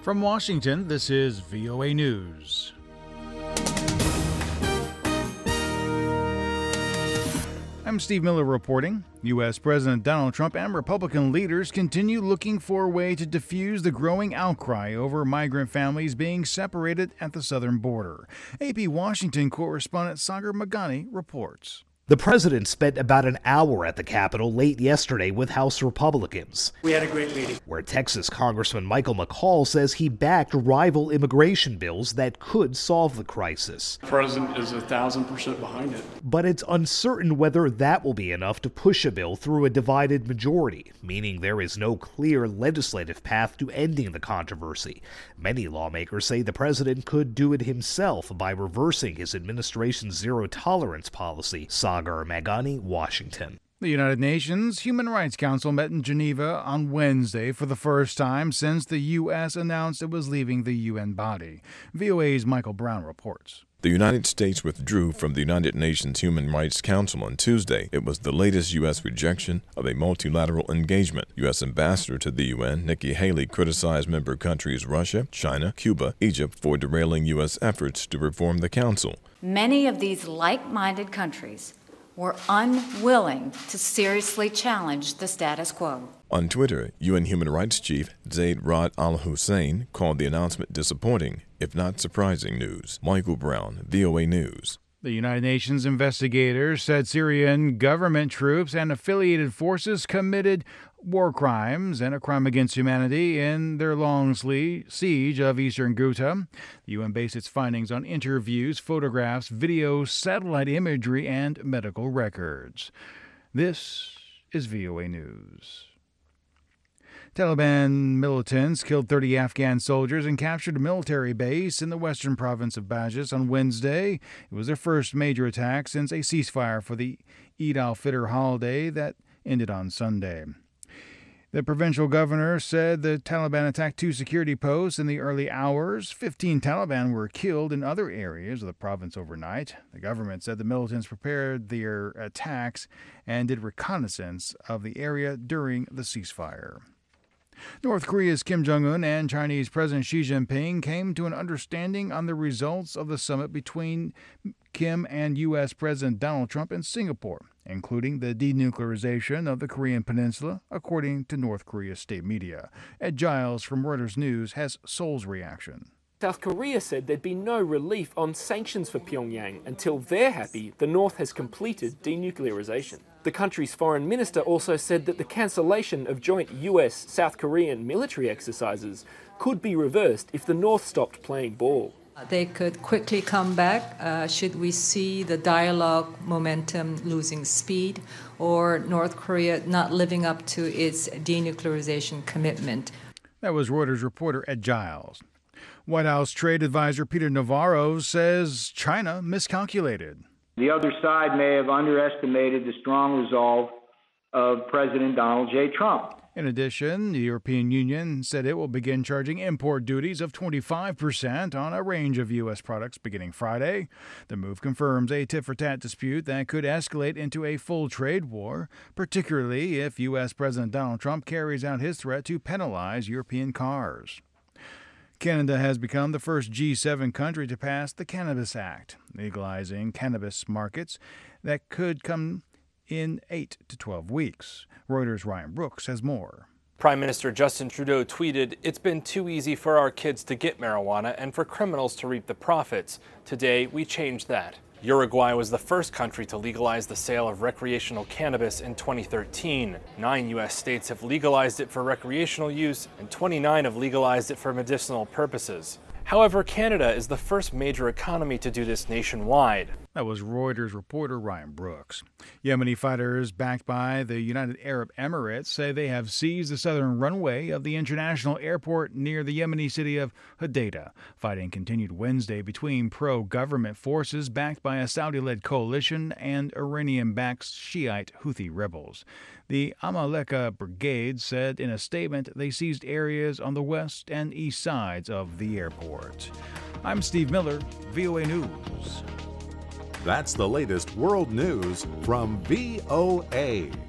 From Washington, this is VOA News. I'm Steve Miller reporting. U.S. President Donald Trump and Republican leaders continue looking for a way to defuse the growing outcry over migrant families being separated at the southern border. AP Washington correspondent Sagar Meghani reports. The president spent about an hour at the Capitol late yesterday with House Republicans. We had a great meeting. Where Texas Congressman Michael McCaul says he backed rival immigration bills that could solve the crisis. The president is 1,000% behind it. But it's uncertain whether that will be enough to push a bill through a divided majority, meaning there is no clear legislative path to ending the controversy. Many lawmakers say the president could do it himself by reversing his administration's zero-tolerance policy. Sagar Meghani, Washington. The United Nations Human Rights Council met in Geneva on Wednesday for the first time since the U.S. announced it was leaving the UN body. VOA's Michael Brown reports. The United States withdrew from the United Nations Human Rights Council on Tuesday. It was the latest U.S. rejection of a multilateral engagement. U.S. Ambassador to the UN, Nikki Haley, criticized member countries Russia, China, Cuba, Egypt for derailing U.S. efforts to reform the council. Many of these like-minded countries were unwilling to seriously challenge the status quo. On Twitter, UN Human Rights Chief Zeid Ra'ad Al Hussein called the announcement disappointing, if not surprising news. Michael Brown, VOA News. The United Nations investigators said Syrian government troops and affiliated forces committed war crimes and a crime against humanity in their long siege of eastern Ghouta. The UN based its findings on interviews, photographs, videos, satellite imagery, and medical records. This is VOA News. Taliban militants killed 30 Afghan soldiers and captured a military base in the western province of Bajis on Wednesday. It was their first major attack since a ceasefire for the Eid al-Fitr holiday that ended on Sunday. The provincial governor said the Taliban attacked 2 security posts in the early hours. 15 Taliban were killed in other areas of the province overnight. The government said the militants prepared their attacks and did reconnaissance of the area during the ceasefire. North Korea's Kim Jong-un and Chinese President Xi Jinping came to an understanding on the results of the summit between Kim and U.S. President Donald Trump in Singapore, including the denuclearization of the Korean Peninsula, according to North Korea's state media. Ed Giles from Reuters News has Seoul's reaction. South Korea said there'd be no relief on sanctions for Pyongyang until they're happy the North has completed denuclearization. The country's foreign minister also said that the cancellation of joint US-South Korean military exercises could be reversed if the North stopped playing ball. They could quickly come back should we see the dialogue momentum losing speed or North Korea not living up to its denuclearization commitment. That was Reuters reporter Ed Giles. White House trade advisor Peter Navarro says China miscalculated. The other side may have underestimated the strong resolve of President Donald J. Trump. In addition, the European Union said it will begin charging import duties of 25% on a range of U.S. products beginning Friday. The move confirms a tit-for-tat dispute that could escalate into a full trade war, particularly if U.S. President Donald Trump carries out his threat to penalize European cars. Canada has become the first G7 country to pass the Cannabis Act, legalizing cannabis markets that could come in 8 to 12 weeks. Reuters' Ryan Brooks has more. Prime Minister Justin Trudeau tweeted, "It's been too easy for our kids to get marijuana and for criminals to reap the profits. Today, we changed that." Uruguay was the first country to legalize the sale of recreational cannabis in 2013. 9 U.S. states have legalized it for recreational use, and 29 have legalized it for medicinal purposes. However, Canada is the first major economy to do this nationwide. That was Reuters reporter Ryan Brooks. Yemeni fighters backed by the United Arab Emirates say they have seized the southern runway of the international airport near the Yemeni city of Hodeidah. Fighting continued Wednesday between pro-government forces backed by a Saudi-led coalition and Iranian-backed Shiite Houthi rebels. The Amaleka Brigade said in a statement they seized areas on the west and east sides of the airport. I'm Steve Miller, VOA News. That's the latest world news from VOA.